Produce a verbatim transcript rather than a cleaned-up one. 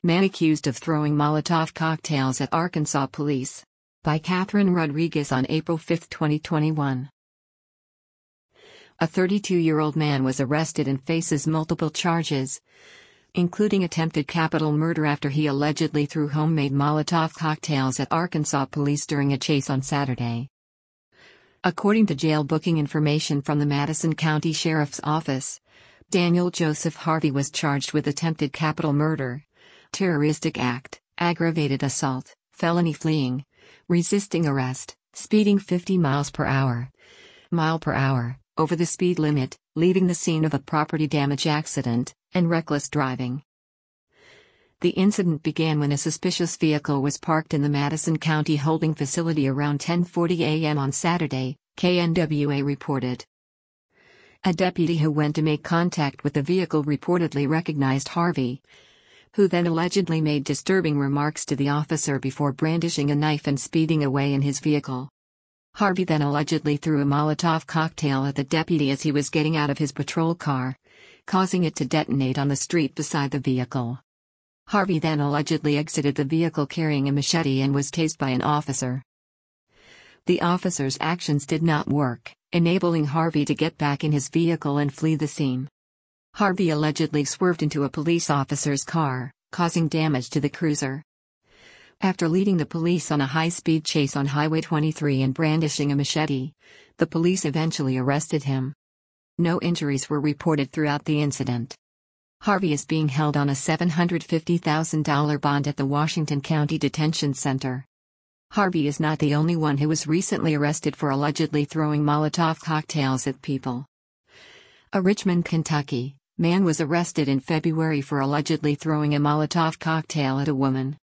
Man accused of throwing Molotov cocktails at Arkansas police. By Catherine Rodriguez on April fifth, twenty twenty-one. A thirty-two-year-old man was arrested and faces multiple charges, including attempted capital murder after he allegedly threw homemade Molotov cocktails at Arkansas police during a chase on Saturday. According to jail booking information from the Madison County Sheriff's Office, Daniel Joseph Harvey was charged with attempted capital murder, terroristic act, aggravated assault, felony fleeing, resisting arrest, speeding fifty miles per hour, mile per hour, over the speed limit, leaving the scene of a property damage accident, and reckless driving. The incident began when a suspicious vehicle was parked in the Madison County holding facility around ten forty a m on Saturday, K N W A reported. A deputy who went to make contact with the vehicle reportedly recognized Harvey, who then allegedly made disturbing remarks to the officer before brandishing a knife and speeding away in his vehicle. Harvey then allegedly threw a Molotov cocktail at the deputy as he was getting out of his patrol car, causing it to detonate on the street beside the vehicle. Harvey then allegedly exited the vehicle carrying a machete and was tased by an officer. The officer's actions did not work, enabling Harvey to get back in his vehicle and flee the scene. Harvey allegedly swerved into a police officer's car, causing damage to the cruiser. After leading the police on a high-speed chase on Highway twenty-three and brandishing a machete, the police eventually arrested him. No injuries were reported throughout the incident. Harvey is being held on a seven hundred fifty thousand dollars bond at the Washington County Detention Center. Harvey is not the only one who was recently arrested for allegedly throwing Molotov cocktails at people. A Richmond, Kentucky man was arrested in February for allegedly throwing a Molotov cocktail at a woman.